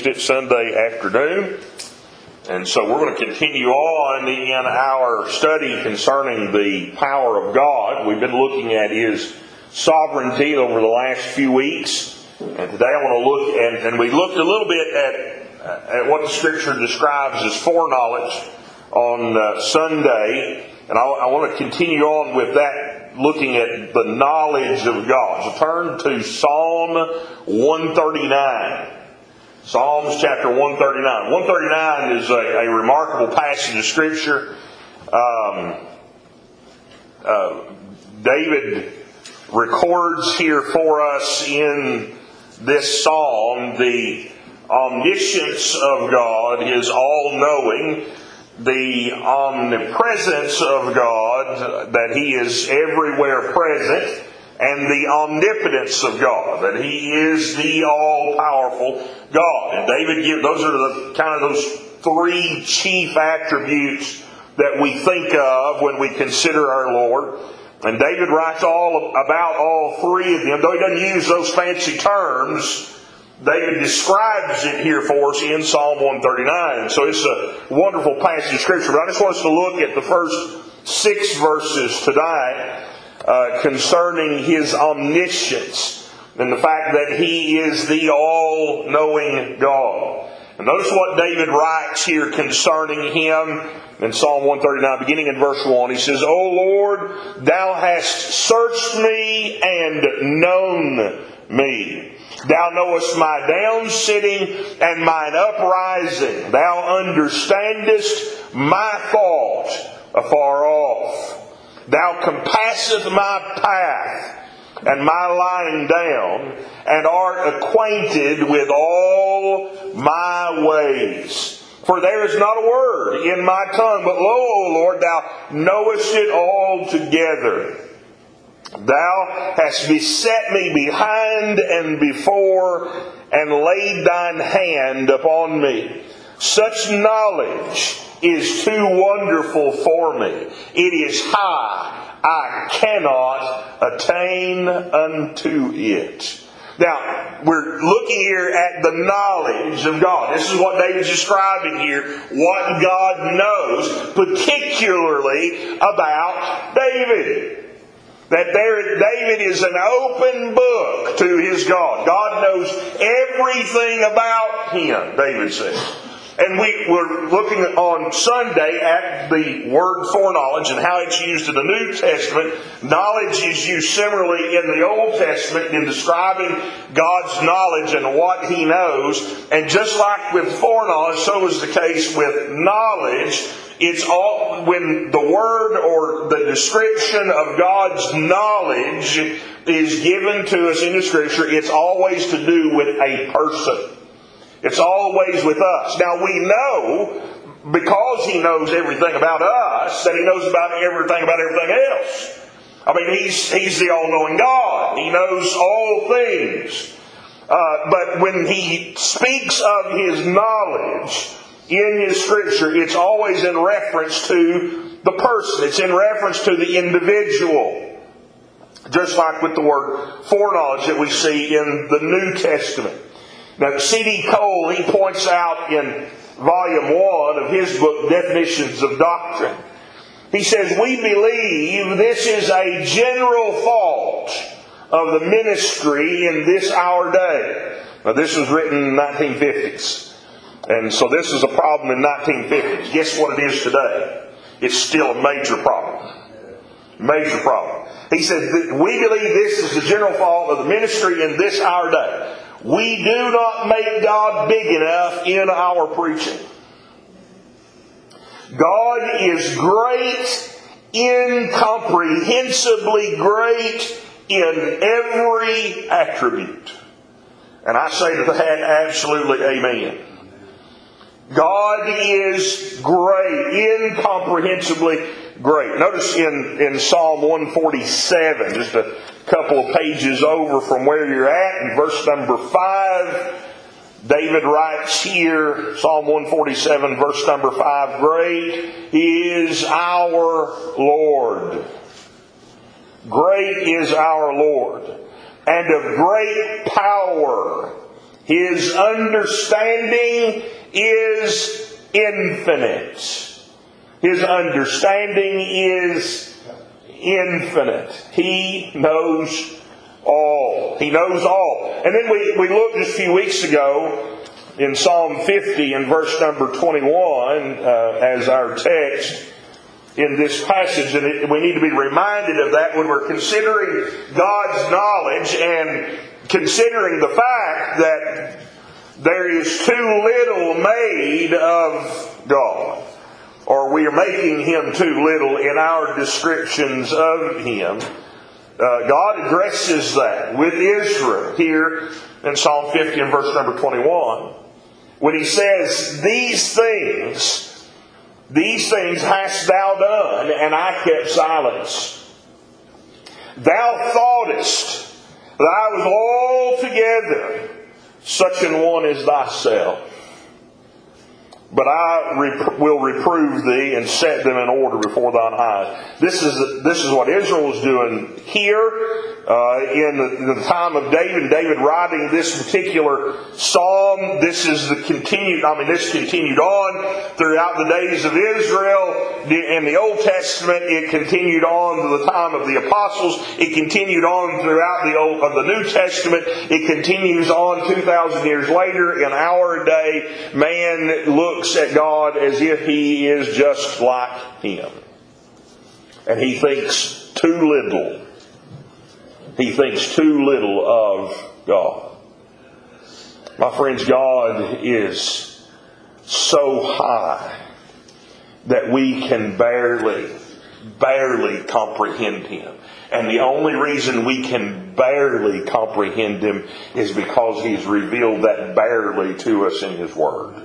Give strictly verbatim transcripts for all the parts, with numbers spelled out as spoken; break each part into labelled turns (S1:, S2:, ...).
S1: It's Sunday afternoon, and so we're going to continue on in our study concerning the power of God. We've been looking at His sovereignty over the last few weeks, and today I want to look at, and we looked a little bit at, at what the Scripture describes as foreknowledge on uh, Sunday, and I, I want to continue on with that, looking at the knowledge of God. So turn to Psalm one thirty-nine. Psalms chapter one thirty-nine. one thirty-nine is a, a remarkable passage of Scripture. Um, uh, David records here for us in this psalm the omniscience of God, His all-knowing, the omnipresence of God, that He is everywhere present, and the omnipotence of God, that He is the all-powerful God. And David gives, those are the kind of those three chief attributes that we think of when we consider our Lord. And David writes all about all three of them. Though he doesn't use those fancy terms, David describes it here for us in Psalm one thirty-nine. So it's a wonderful passage of Scripture. But I just want us to look at the first six verses tonight uh, concerning His omniscience and the fact that He is the all-knowing God. And notice what David writes here concerning Him in Psalm one thirty-nine, beginning in verse one. He says, "O Lord, Thou hast searched me and known me. Thou knowest my down sitting and mine uprising. Thou understandest my thought afar off. Thou compasseth my path and my lying down, and art acquainted with all my ways. For there is not a word in my tongue, but lo, O Lord, Thou knowest it altogether. Thou hast beset me behind and before, and laid Thine hand upon me. Such knowledge is too wonderful for me. It is high. I cannot attain unto it." Now, we're looking here at the knowledge of God. This is what David's describing here, what God knows, particularly about David. That there, David is an open book to his God. God knows everything about him, David says. And we were looking on Sunday at the word foreknowledge and how it's used in the New Testament. Knowledge is used similarly in the Old Testament in describing God's knowledge and what He knows. And just like with foreknowledge, so is the case with knowledge. It's all, when the word or the description of God's knowledge is given to us in the Scripture, it's always to do with a person. It's always with us. Now we know, because He knows everything about us, that He knows about everything about everything else. I mean, He's, he's the all-knowing God. He knows all things. Uh, but when He speaks of His knowledge in His Scripture, it's always in reference to the person. It's in reference to the individual. Just like with the word foreknowledge that we see in the New Testament. Now, C D Cole, he points out in volume one of his book, Definitions of Doctrine. He says, "We believe this is a general fault of the ministry in this our day." Now, this was written in the nineteen fifties. And so this is a problem in nineteen fifties. Guess what it is today? It's still a major problem. Major problem. He said, "We believe this is the general fault of the ministry in this our day. We do not make God big enough in our preaching. God is great, incomprehensibly great in every attribute." And I say to that, absolutely amen. God is great, incomprehensibly great. Notice in, in Psalm one forty-seven, just a couple of pages over from where you're at, in verse number five, David writes here, Psalm one forty-seven, verse number five, "Great is our Lord. Great is our Lord, and of great power His understanding is infinite. His understanding is infinite. He knows all. He knows all. And then we, we looked just a few weeks ago in Psalm fifty and verse number twenty-one uh, as our text in this passage. And it, we need to be reminded of that when we're considering God's knowledge and considering the fact that there is too little made of God. Or we are making Him too little in our descriptions of Him. Uh, God addresses that with Israel here in Psalm fifty and verse number twenty-one. When He says, these things, these things hast thou done, and I kept silence. Thou thoughtest that I was altogether such an one as thyself. But I rep- will reprove thee and set them in order before thine eyes. This is this is what Israel was doing here uh, in, the, in the time of David. David writing this particular psalm. This is the continued. I mean, this continued on throughout the days of Israel. In the Old Testament, it continued on to the time of the apostles. It continued on throughout the Old of the New Testament. It continues on two thousand years later. In our day, man looks at God as if He is just like Him. And he thinks too little. He thinks too little of God. My friends, God is so high that we can barely, barely comprehend Him. And the only reason we can barely comprehend Him is because He's revealed that barely to us in His Word.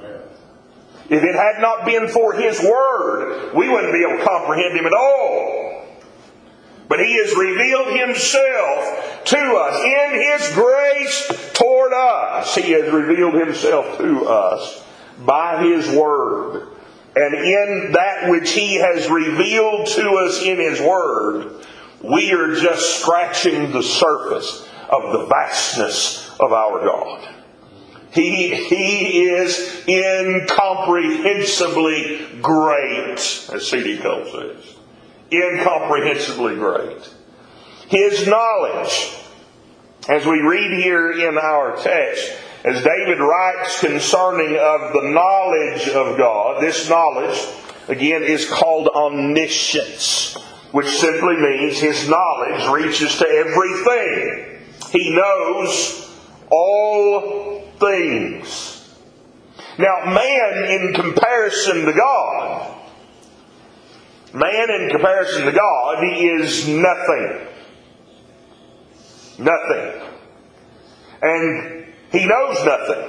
S1: If it had not been for His Word, we wouldn't be able to comprehend Him at all. But He has revealed Himself to us. In His grace toward us, He has revealed Himself to us by His Word. And in that which He has revealed to us in His Word, we are just scratching the surface of the vastness of our God. He, he is incomprehensibly great, as C D Cole says. Incomprehensibly great. His knowledge, as we read here in our text, as David writes concerning of the knowledge of God, this knowledge, again, is called omniscience, which simply means His knowledge reaches to everything. He knows all things. Now, man in comparison to God, man in comparison to God, he is nothing. Nothing. And he knows nothing.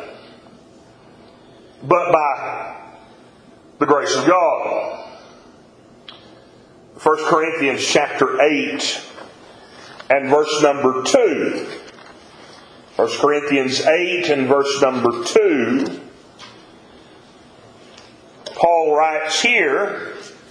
S1: But by the grace of God. First Corinthians chapter eight and verse number two. First Corinthians eight and verse number two, Paul writes here,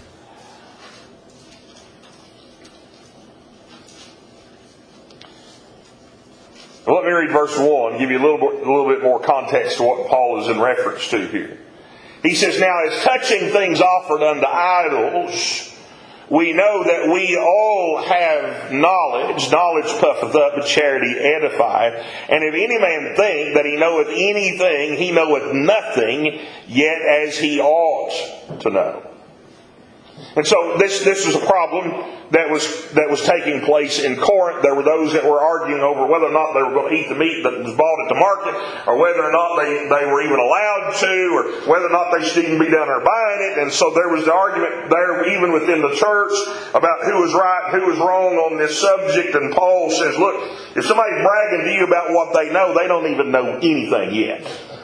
S1: well, let me read verse one, give you a little bit, a little bit more context to what Paul is in reference to here. He says, now as touching things offered unto idols, we know that we all have knowledge. Knowledge puffeth up, but charity edifieth. And if any man think that he knoweth anything, he knoweth nothing, yet as he ought to know. And so this this was a problem that was that was taking place in Corinth. There were those that were arguing over whether or not they were going to eat the meat that was bought at the market, or whether or not they, they were even allowed to, or whether or not they should even be down there buying it. And so there was the argument there even within the church about who was right, who was wrong on this subject. And Paul says, look, if somebody's bragging to you about what they know, they don't even know anything yet.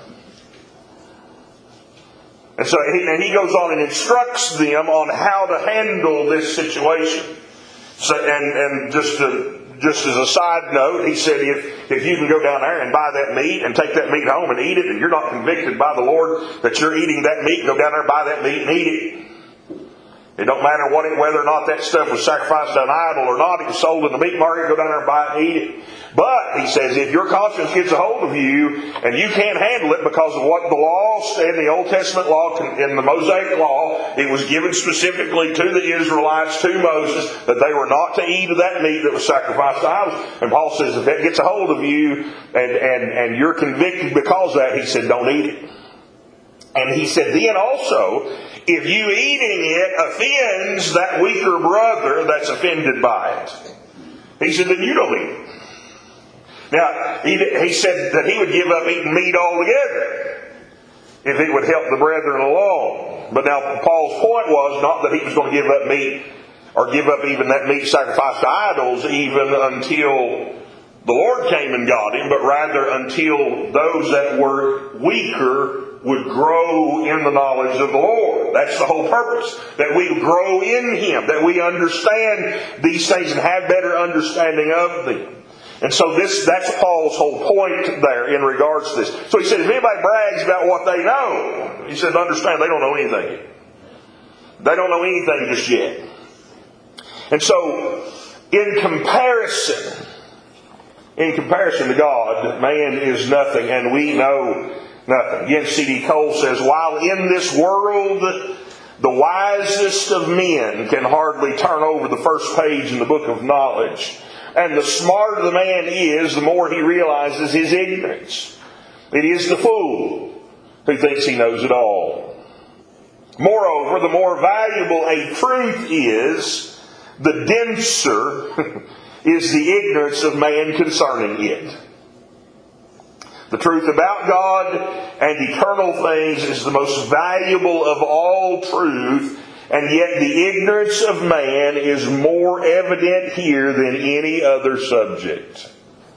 S1: And so he, and he goes on and instructs them on how to handle this situation. So, and, and just to, just as a side note, he said if, if you can go down there and buy that meat and take that meat home and eat it, and you're not convicted by the Lord that you're eating that meat, go down there and buy that meat and eat it. It don't matter what it, whether or not that stuff was sacrificed to an idol or not. It was sold in the meat market. Go down there and buy it and eat it. But, he says, if your conscience gets a hold of you and you can't handle it because of what the law said, the Old Testament law, in the Mosaic law, it was given specifically to the Israelites, to Moses, that they were not to eat of that meat that was sacrificed to idols. And Paul says, if that gets a hold of you and, and, and you're convicted because of that, he said, don't eat it. And he said, then also, if you eating it offends that weaker brother that's offended by it, he said, then you don't eat it. Now, he, he said that he would give up eating meat altogether if it would help the brethren along. But now, Paul's point was not that he was going to give up meat or give up even that meat sacrificed to idols even until the Lord came and got him, but rather until those that were weaker would grow in the knowledge of the Lord. That's the whole purpose. That we grow in Him. That we understand these things and have better understanding of them. And so this, that's Paul's whole point there in regards to this. So he said, if anybody brags about what they know, he said, understand, they don't know anything. They don't know anything just yet. And so, in comparison, in comparison to God, man is nothing, and we know nothing. Again, C D Cole says, while in this world the wisest of men can hardly turn over the first page in the book of knowledge, and the smarter the man is, the more he realizes his ignorance. It is the fool who thinks he knows it all. Moreover, the more valuable a truth is, the denser is the ignorance of man concerning it. The truth about God and eternal things is the most valuable of all truth, and yet the ignorance of man is more evident here than any other subject.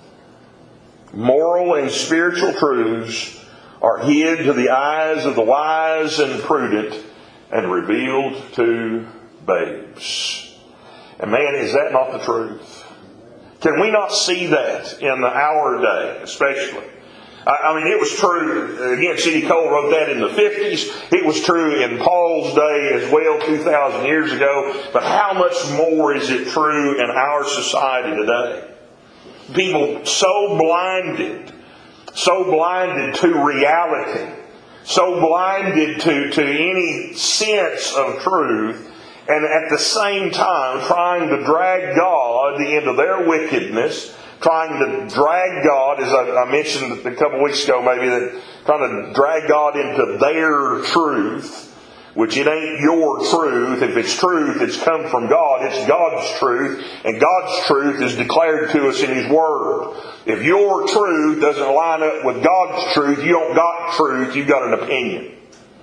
S1: Moral and spiritual truths are hid to the eyes of the wise and prudent and revealed to babes. And man, is that not the truth? Can we not see that in our day, especially? I mean, it was true, again, C D Cole wrote that in the fifties. It was true in Paul's day as well, two thousand years ago. But how much more is it true in our society today? People so blinded, so blinded to reality, so blinded to, to any sense of truth, and at the same time trying to drag God into their wickedness, trying to drag God, as I, I mentioned a couple of weeks ago maybe, that trying to drag God into their truth, which it ain't your truth. If it's truth, it's come from God. It's God's truth, and God's truth is declared to us in His Word. If your truth doesn't line up with God's truth, you don't got truth, you've got an opinion.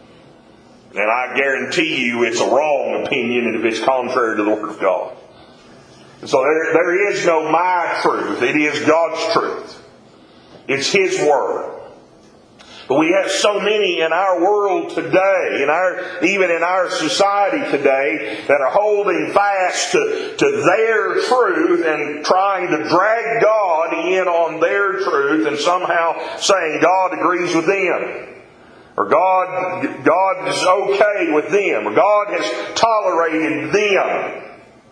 S1: And I guarantee you it's a wrong opinion if it's contrary to the Word of God. So there, there is no my truth. It is God's truth. It's His Word. But we have so many in our world today, in our even in our society today, that are holding fast to, to their truth and trying to drag God in on their truth and somehow saying God agrees with them. Or God, God is okay with them. Or God has tolerated them.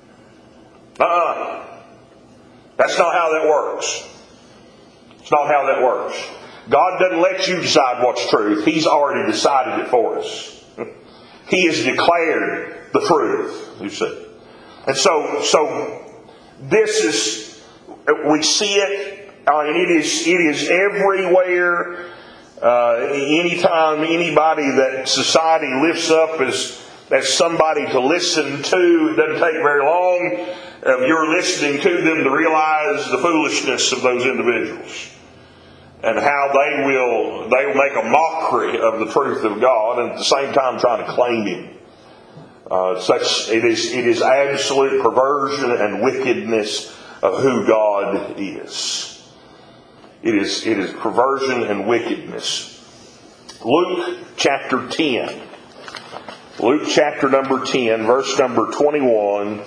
S1: Uh-uh. That's not how that works. It's not how that works. God doesn't let you decide what's truth. He's already decided it for us. He has declared the truth, you see. And so, so this is, we see it, uh, and it is, it is everywhere. Uh, anytime anybody that society lifts up as, as somebody to listen to, it doesn't take very long of your listening to them to realize the foolishness of those individuals. And how they will they will make a mockery of the truth of God, and at the same time trying to claim Him. Uh, such it is it is absolute perversion and wickedness of who God is. It is it is perversion and wickedness. Luke chapter ten. Luke chapter number ten, verse number twenty-one.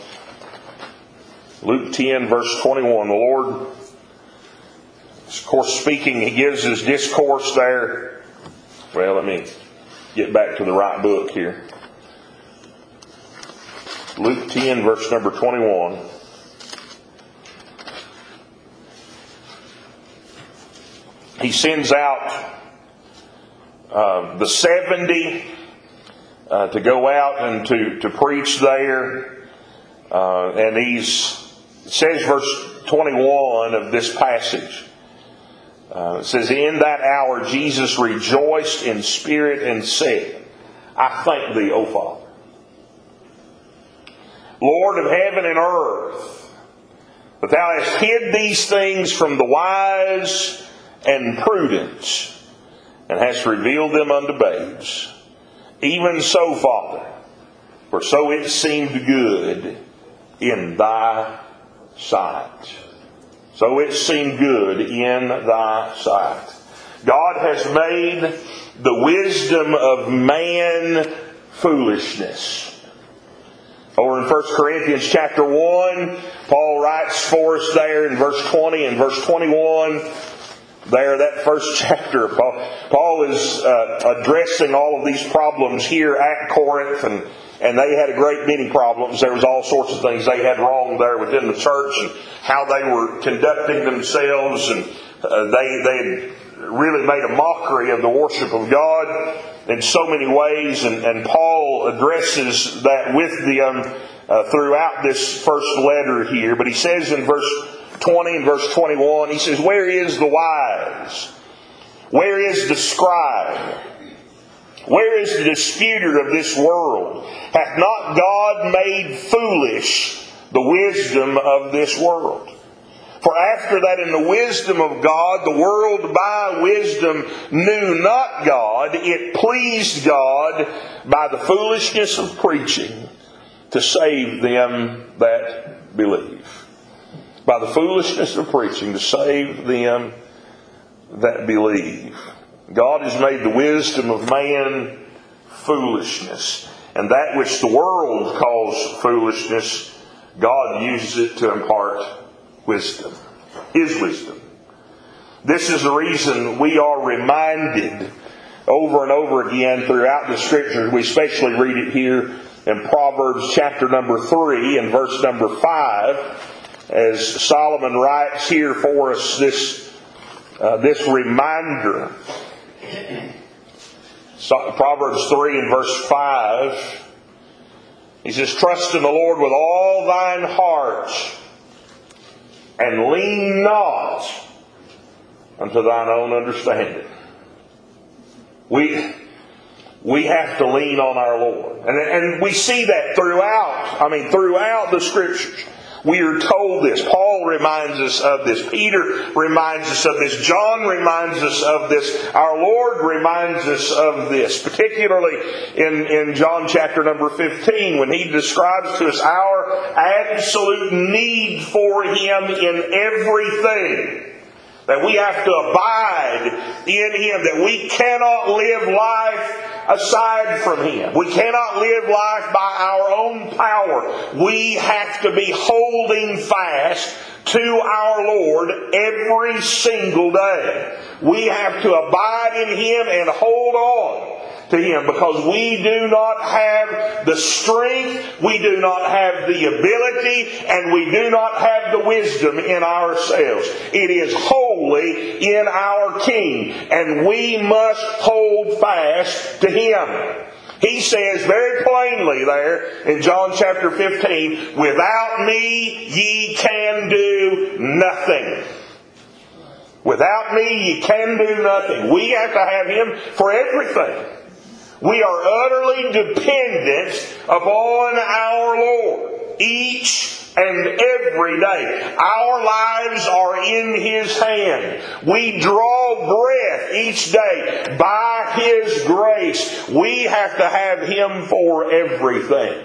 S1: Luke ten, verse twenty-one. The Lord, of course, speaking, He gives His discourse there. Well, let me get back to the right book here. Luke ten, verse number twenty-one. He sends out uh, the seventy uh, to go out and to, to preach there. Uh, and he's, it says verse twenty-one of this passage. Uh, it says, in that hour Jesus rejoiced in spirit and said, I thank thee, O Father, Lord of heaven and earth, that thou hast hid these things from the wise and prudent, and hast revealed them unto babes. Even so, Father, for so it seemed good in thy sight. So it seemed good in thy sight. God has made the wisdom of man foolishness. Over in First Corinthians chapter one, Paul writes for us there in verse twenty and verse twenty-one. There, that first chapter, Paul, Paul is uh, addressing all of these problems here at Corinth, and, and they had a great many problems. There was all sorts of things they had wrong there within the church, and how they were conducting themselves, and uh, they they had really made a mockery of the worship of God in so many ways, and, and Paul addresses that with them uh, throughout this first letter here. But he says in verse twenty and verse twenty-one, he says, where is the wise? Where is the scribe? Where is the disputer of this world? Hath not God made foolish the wisdom of this world? For after that in the wisdom of God, the world by wisdom knew not God, it pleased God by the foolishness of preaching to save them that believe. By the foolishness of preaching to save them that believe. God has made the wisdom of man foolishness. And that which the world calls foolishness, God uses it to impart wisdom. His wisdom. This is the reason we are reminded over and over again throughout the Scriptures. We especially read it here in Proverbs chapter number three and verse number five. As Solomon writes here for us this, uh, this reminder. So, Proverbs three and verse five. He says, trust in the Lord with all thine heart, and lean not unto thine own understanding. We, we have to lean on our Lord. And, and we see that throughout, I mean, throughout the Scriptures. We are told this. Paul reminds us of this. Peter reminds us of this. John reminds us of this. Our Lord reminds us of this. Particularly in, in John chapter number fifteen, when He describes to us our absolute need for Him in everything. That we have to abide in Him. That we cannot live life aside from Him. We cannot live life by our own power. We have to be holding fast to our Lord every single day. We have to abide in Him and hold on to Him, because we do not have the strength, we do not have the ability, and we do not have the wisdom in ourselves. It is wholly in our King, and we must hold fast to Him. He says very plainly there in John chapter fifteen, without me ye can do nothing. Without me ye can do nothing. We have to have Him for everything. We are utterly dependent upon our Lord each and every day. Our lives are in His hand. We draw breath each day by His grace. We have to have Him for everything.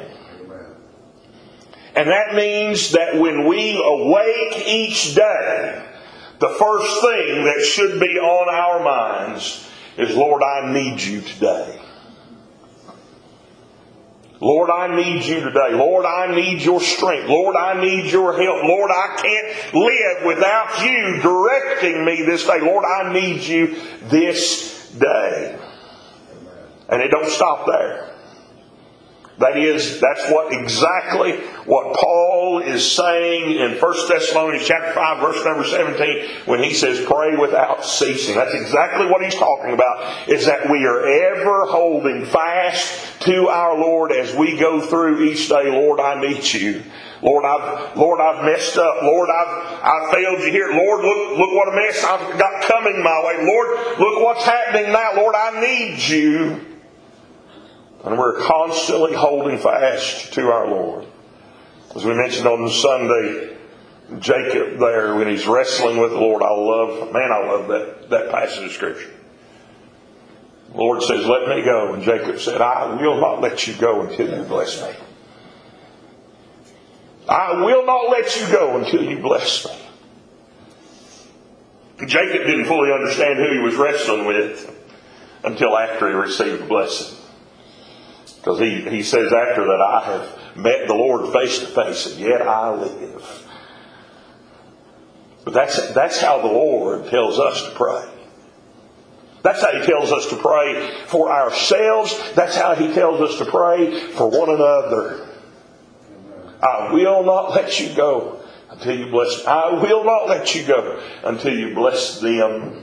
S1: And that means that when we awake each day, the first thing that should be on our minds is, Lord, I need You today. Lord, I need You today. Lord, I need Your strength. Lord, I need Your help. Lord, I can't live without You directing me this day. Lord, I need You this day. And it don't stop there. That is, that's what exactly what Paul is saying in First Thessalonians chapter five, verse number seventeen, when he says, pray without ceasing. That's exactly what he's talking about, is that we are ever holding fast to our Lord as we go through each day. Lord, I need you. Lord, I've, Lord, I've messed up. Lord, I've, I've failed you here. Lord, look, look what a mess I've got coming my way. Lord, look what's happening now. Lord, I need you. And we're constantly holding fast to our Lord. As we mentioned on Sunday, Jacob there, when he's wrestling with the Lord, I love, man, I love that, that passage of Scripture. The Lord says, let me go. And Jacob said, I will not let you go until you bless me. I will not let you go until you bless me. Jacob didn't fully understand who he was wrestling with until after he received the blessing. Because he, he says after that, I have met the Lord face to face, and yet I live. But that's, that's how the Lord tells us to pray. That's how He tells us to pray for ourselves. That's how He tells us to pray for one another. I will not let you go until you bless me. I will not let you go until you bless them.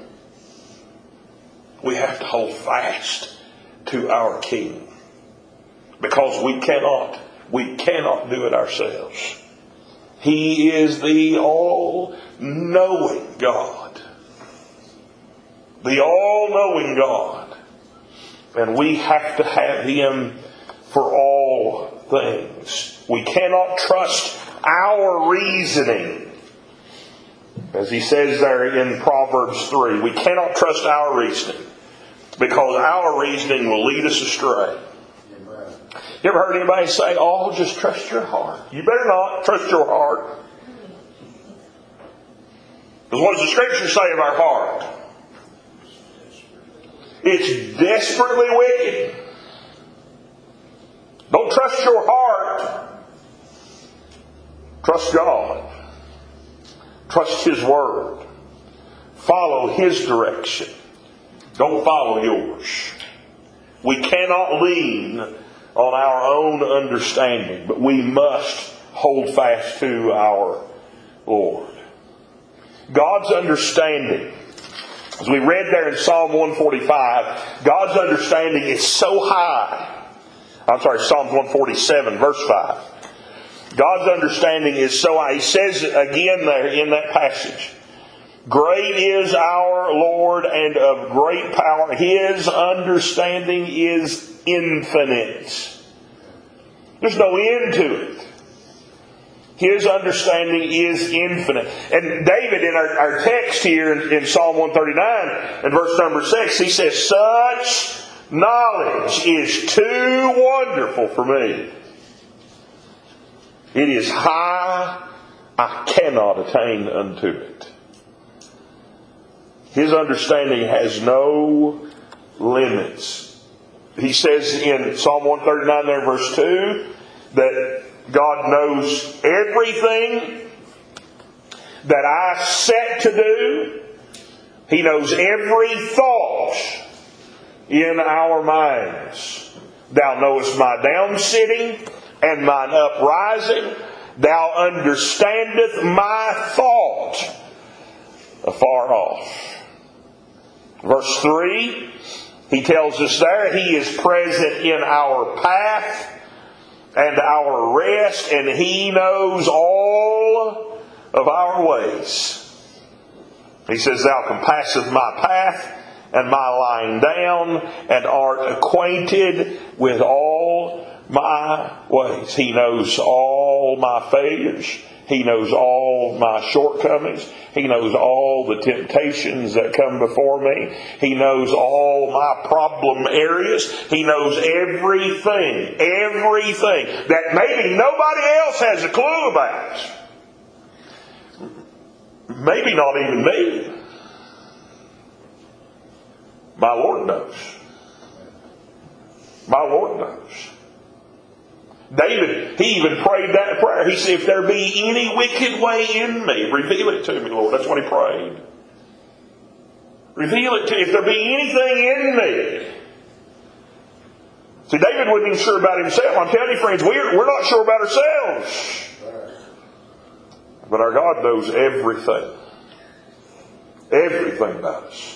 S1: We have to hold fast to our King. Because we cannot, we cannot do it ourselves. He is the all-knowing God. The all-knowing God. And we have to have Him for all things. We cannot trust our reasoning. As he says there in Proverbs three, we cannot trust our reasoning. Because our reasoning will lead us astray. You ever heard anybody say, oh, just trust your heart? You better not trust your heart. Because what does the Scripture say of our heart? It's desperately wicked. Don't trust your heart. Trust God. Trust His Word. Follow His direction. Don't follow yours. We cannot lean on our own understanding, but we must hold fast to our Lord. God's understanding, as we read there in Psalm one forty-five, God's understanding is so high. I'm sorry, Psalm one forty-seven, verse five. God's understanding is so high. He says again there in that passage, great is our Lord and of great power. His understanding is infinite. There's no end to it. His understanding is infinite. And David, in our, our text here in, in Psalm one thirty-nine, in verse number six, he says, such knowledge is too wonderful for me. It is high, I cannot attain unto it. His understanding has no limits. He says in Psalm one thirty-nine there, verse two, that God knows everything that I set to do. He knows every thought in our minds. Thou knowest my downsitting and mine uprising. Thou understandest my thought afar off. Verse three, he tells us there, He is present in our path and our rest, and He knows all of our ways. He says, Thou compassest my path and my lying down, and art acquainted with all my ways. He knows all my failures. He knows all my shortcomings. He knows all the temptations that come before me. He knows all my problem areas. He knows everything, everything that maybe nobody else has a clue about. Maybe not even me. My Lord knows. My Lord knows. David, he even prayed that prayer. He said, if there be any wicked way in me, reveal it to me, Lord. That's what he prayed. Reveal it to me. If there be anything in me. See, David wasn't even sure about himself. I'm telling you, friends, we're, we're not sure about ourselves. But our God knows everything. Everything about us.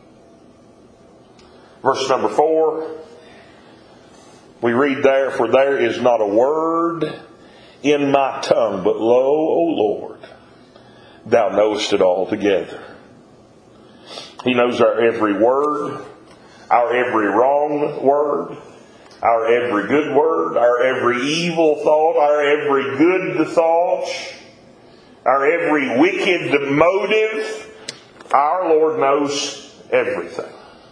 S1: Verse number four. We read there, for there is not a word in my tongue, but lo, O Lord, thou knowest it altogether. He knows our every word, our every wrong word, our every good word, our every evil thought, our every good thought, our every wicked motive. Our Lord knows everything.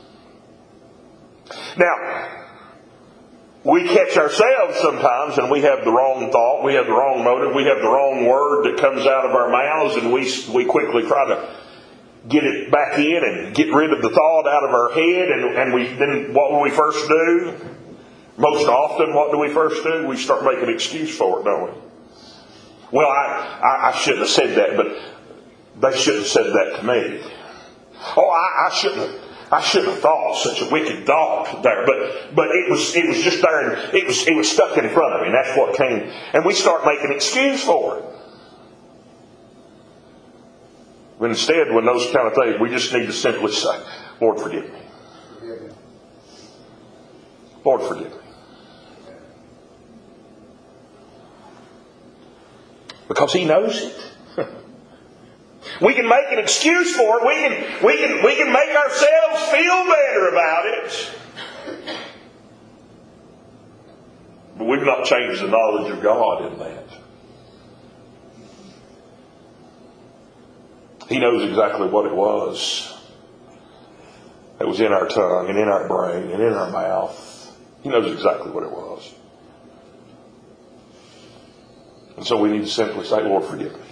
S1: Now, we catch ourselves sometimes and we have the wrong thought, we have the wrong motive, we have the wrong word that comes out of our mouths, and we we quickly try to get it back in and get rid of the thought out of our head. And, and we then what will we first do? Most often, what do we first do? We start making an excuse for it, don't we? Well, I, I, I shouldn't have said that, but they shouldn't have said that to me. Oh, I, I shouldn't have. I shouldn't have thought such a wicked thought there, but but it was it was just there, and it was it was stuck in front of me, and that's what came. And we start making an excuse for it. But instead, when those kind of things, we just need to simply say, "Lord, forgive me. Lord, forgive me," because He knows it. We can make an excuse for it. We can, we can, we can make ourselves feel better about it. But we've not changed the knowledge of God in that. He knows exactly what it was that was in our tongue and in our brain and in our mouth. He knows exactly what it was. And so we need to simply say, Lord, forgive me.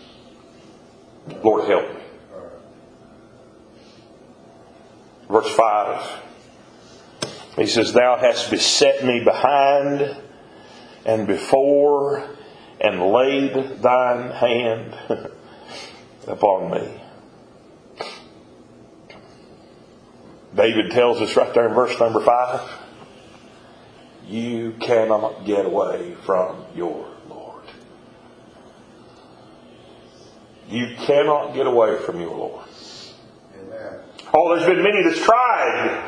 S1: Lord, help me. Verse five. He says, Thou hast beset me behind and before, and laid thine hand upon me. David tells us right there in verse number five, you cannot get away from your Lord. You cannot get away from your Lord. Amen. Oh, there's been many that's tried.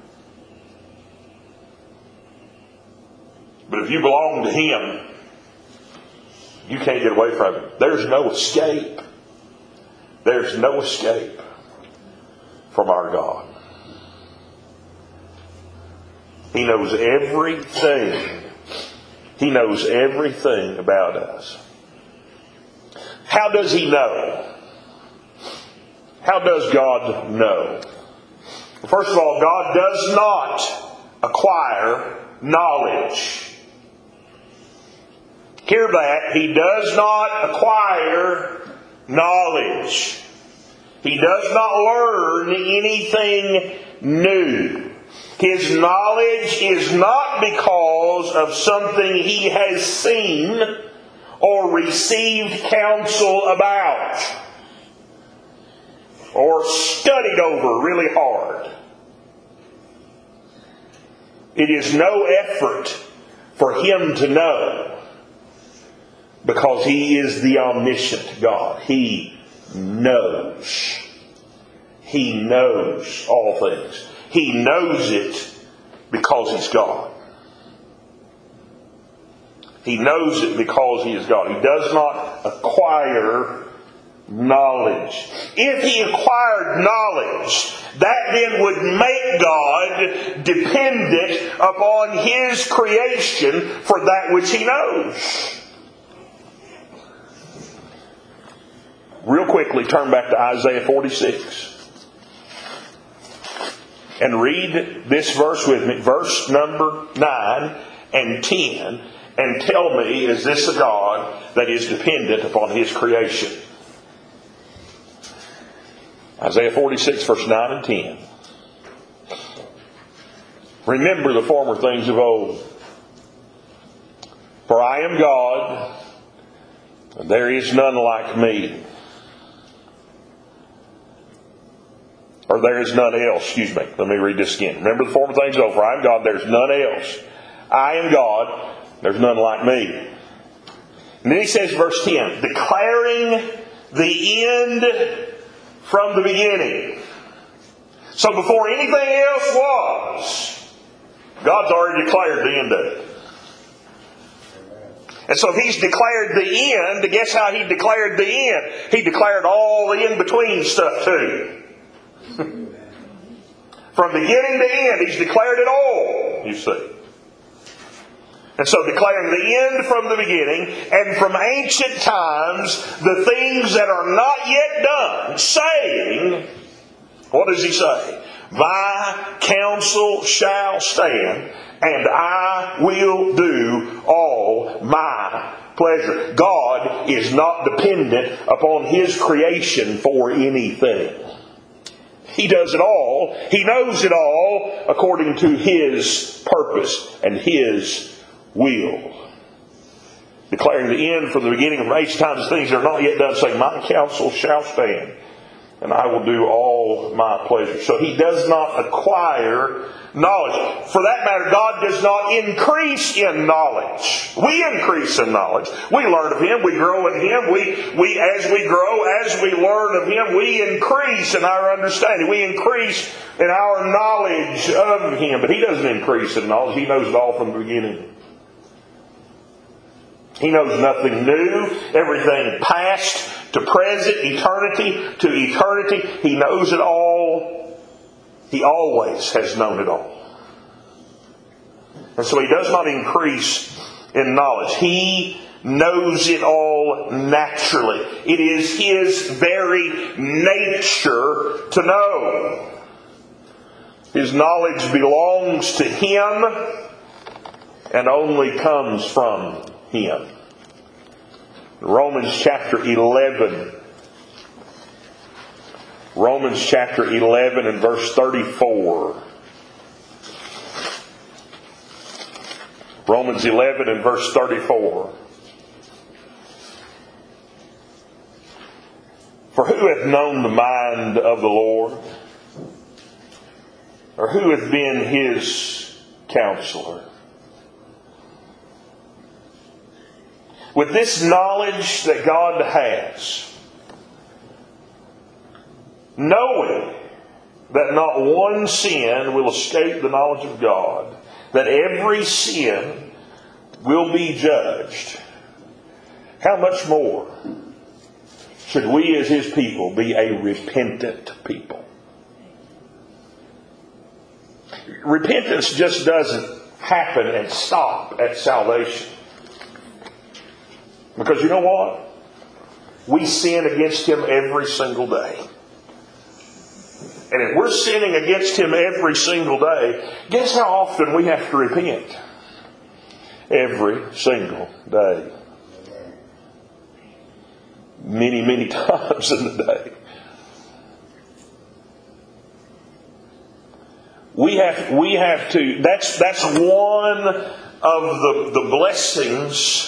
S1: But if you belong to Him, you can't get away from Him. There's no escape. There's no escape from our God. He knows everything. He knows everything about us. How does He know? How does God know? First of all, God does not acquire knowledge. Hear that. He does not acquire knowledge. He does not learn anything new. His knowledge is not because of something He has seen or received counsel about or studied over really hard. It is no effort for Him to know, because He is the omniscient God. He knows. He knows all things. He knows it because He's God. He knows it because He is God. He does not acquire knowledge. If He acquired knowledge, that then would make God dependent upon His creation for that which He knows. Real quickly, turn back to Isaiah forty-six. And read this verse with me. Verse number nine and ten. And tell me, is this a God that is dependent upon His creation? Isaiah forty-six, verse nine and ten. Remember the former things of old. For I am God, and there is none like me. Or there is none else. Excuse me. Let me read this again. Remember the former things over. I am God. There's none else. I am God. There's none like me. And then he says, verse ten, declaring the end from the beginning. So before anything else was, God's already declared the end of it. And so if He's declared the end, guess how He declared the end? He declared all the in-between stuff too. From beginning to end, He's declared it all, you see. And so declaring the end from the beginning, and from ancient times, the things that are not yet done, saying, what does He say? My counsel shall stand, and I will do all my pleasure. God is not dependent upon His creation for anything. He does it all. He knows it all according to His purpose and His will. Declaring the end from the beginning of ancient times, things that are not yet done, saying, my counsel shall stand, and I will do all my pleasure. So He does not acquire knowledge. For that matter, God does not increase in knowledge. We increase in knowledge. We learn of Him. We grow in Him. We, we, as we grow, as we learn of Him, we increase in our understanding. We increase in our knowledge of Him. But He doesn't increase in knowledge. He knows it all from the beginning. He knows nothing new. Everything past to present, eternity to eternity. He knows it all. He always has known it all. And so He does not increase in knowledge. He knows it all naturally. It is His very nature to know. His knowledge belongs to Him and only comes from Him. Romans chapter eleven. Romans chapter eleven and verse thirty-four. Romans eleven and verse thirty-four. For who hath known the mind of the Lord? Or who hath been His counselor? With this knowledge that God has, knowing that not one sin will escape the knowledge of God, that every sin will be judged, how much more should we as His people be a repentant people? Repentance just doesn't happen and stop at salvation. Because you know what? We sin against Him every single day. And if we're sinning against Him every single day, guess how often we have to repent? Every single day. Many, many times in the day. We have, we have to, that's, that's one of the, the blessings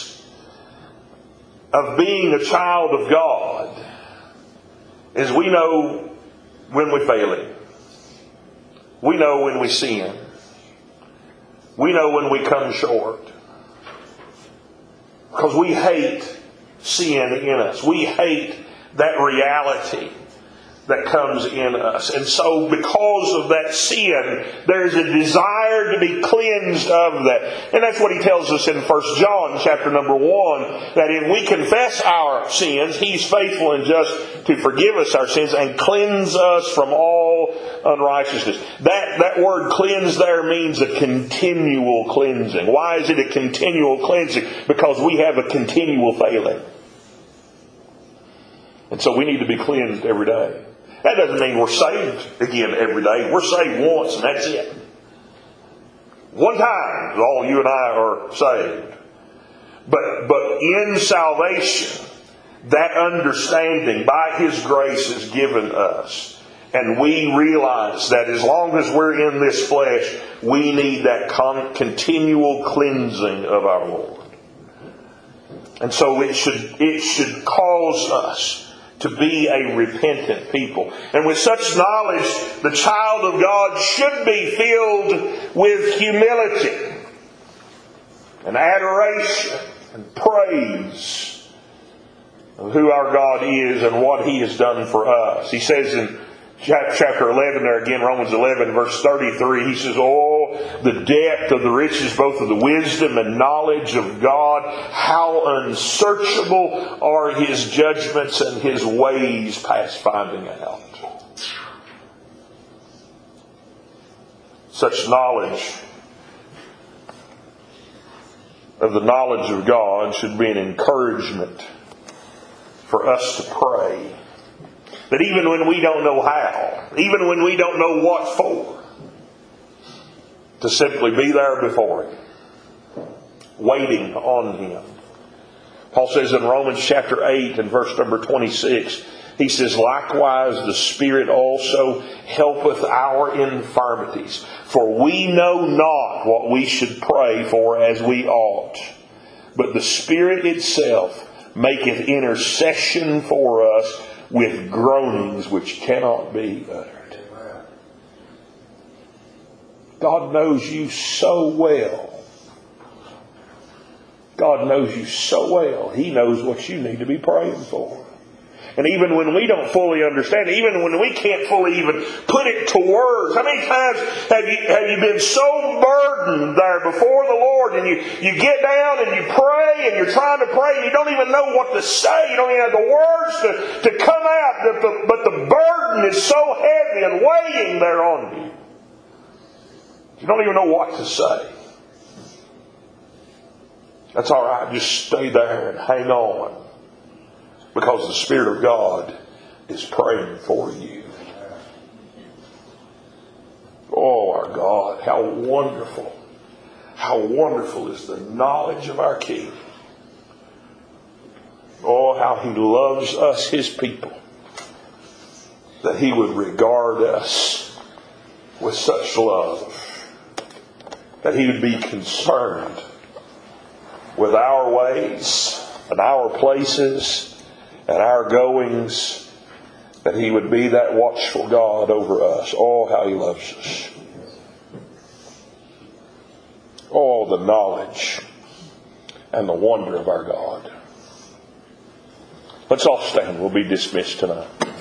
S1: of being a child of God, is we know when we fail Him. We know when we sin. We know when we come short. Because we hate sin in us. We hate that reality that comes in us. And so because of that sin, there's a desire to be cleansed of that. And that's what he tells us in First John chapter number one, that if we confess our sins, He's faithful and just to forgive us our sins and cleanse us from all unrighteousness. That, that word cleanse there means a continual cleansing. Why is it a continual cleansing? Because we have a continual failing. And so we need to be cleansed every day. That doesn't mean we're saved again every day. We're saved once and that's it. One time is all you and I are saved. But, but in salvation, that understanding by His grace is given us. And we realize that as long as we're in this flesh, we need that con- continual cleansing of our Lord. And so it should, it should cause us to be a repentant people. And with such knowledge, the child of God should be filled with humility and adoration and praise of who our God is and what He has done for us. He says in chapter eleven there again, Romans eleven, verse thirty-three, he says, "Oh, the depth of the riches, both of the wisdom and knowledge of God, how unsearchable are His judgments and His ways past finding out." Such knowledge of the knowledge of God should be an encouragement for us to pray. That even when we don't know how, even when we don't know what for, to simply be there before Him, waiting on Him. Paul says in Romans chapter eight and verse number twenty-six, he says, "Likewise the Spirit also helpeth our infirmities. For we know not what we should pray for as we ought. But the Spirit itself maketh intercession for us with groanings which cannot be uttered." God knows you so well. God knows you so well. He knows what you need to be praying for. And even when we don't fully understand, even when we can't fully even put it to words, how many times have you have you been so burdened there before the Lord, and you, you get down and you pray and you're trying to pray and you don't even know what to say, you don't even have the words to, to come out, but the, but the burden is so heavy and weighing there on you. You don't even know what to say. That's all right, just stay there and hang on. Because the Spirit of God is praying for you. Oh, our God, how wonderful. How wonderful is the knowledge of our King. Oh, how He loves us, His people. That He would regard us with such love. That He would be concerned with our ways and our places and our goings, that He would be that watchful God over us. Oh, how He loves us. Oh, the knowledge and the wonder of our God. Let's all stand. We'll be dismissed tonight.